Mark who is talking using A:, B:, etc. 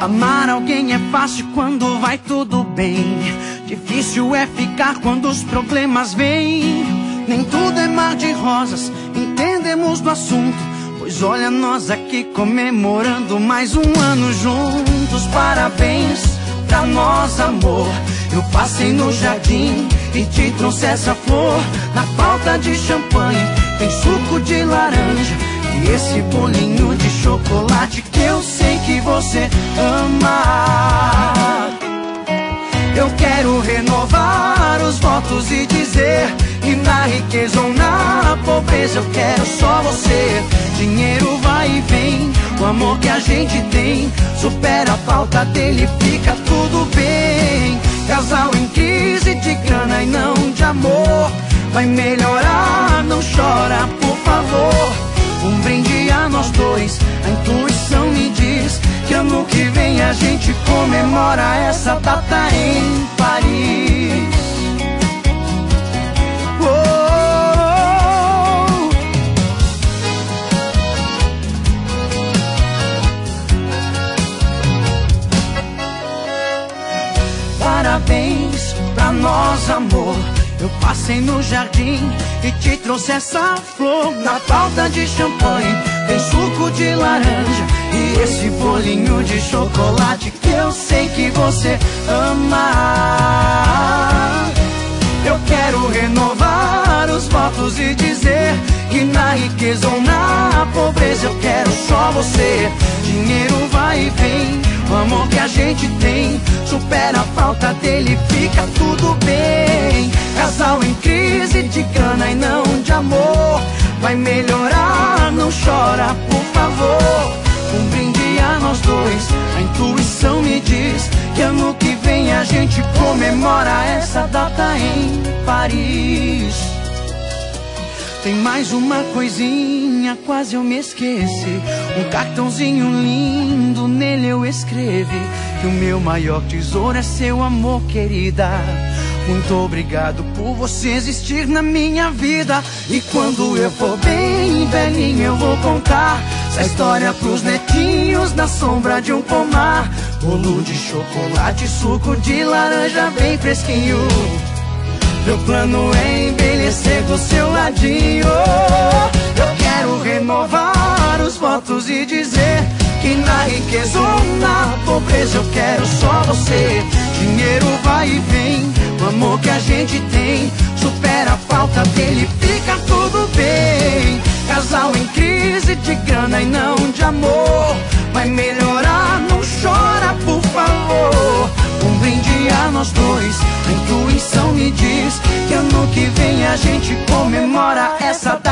A: Amar alguém é fácil quando vai tudo bem. Difícil é ficar quando os problemas vêm. Nem tudo é mar de rosas, entendemos do assunto. Pois olha nós aqui comemorando mais um ano juntos. Parabéns pra nós, amor. Eu passei no jardim e te trouxe essa flor. Na falta de champanhe tem suco de laranja e esse bolinho de chocolate que eu sei que você ama. Eu quero renovar os votos e dizer que na riqueza ou na pobreza eu quero só você. Dinheiro vai e vem, o amor que a gente tem supera a falta dele, fica tudo bem. Casal em crise de grana e não de amor vai melhorar, não chora, por favor. Um brinde a nós dois, a intuição me diz que ano que vem a gente comemora essa data em Paris. Parabéns pra nós, amor. Eu passei no jardim e te trouxe essa flor. Na falta de champanhe tem suco de laranja e esse bolinho de chocolate que eu sei que você ama. Eu quero renovar os votos e dizer que na riqueza ou na pobreza eu quero só você. Dinheiro vai e vem, o amor que a gente tem supera a falta dele, fica tudo bem. Casal em crise de grana e não de amor vai melhorar, não chora, por favor. Um brinde a nós dois, a intuição me diz que ano que vem a gente comemora essa data em Paris. Tem mais uma coisinha, quase eu me esqueci. Um cartãozinho lindo, nele eu escrevi que o meu maior tesouro é seu amor, querida. Muito obrigado por você existir na minha vida. E quando eu for bem velhinho eu vou contar essa história pros netinhos na sombra de um pomar. Bolo de chocolate, suco de laranja bem fresquinho. Meu plano é envelhecer do seu ladinho. Eu quero renovar os votos e dizer que na riqueza ou na pobreza eu quero só você. Dinheiro vai e vem, o amor que a gente tem supera a falta dele, fica tudo bem. Casal em crise de grana e não de amor vai melhorar, não chora, por favor. Um brinde a nós dois, a intuição me diz que ano que vem a gente comemora essa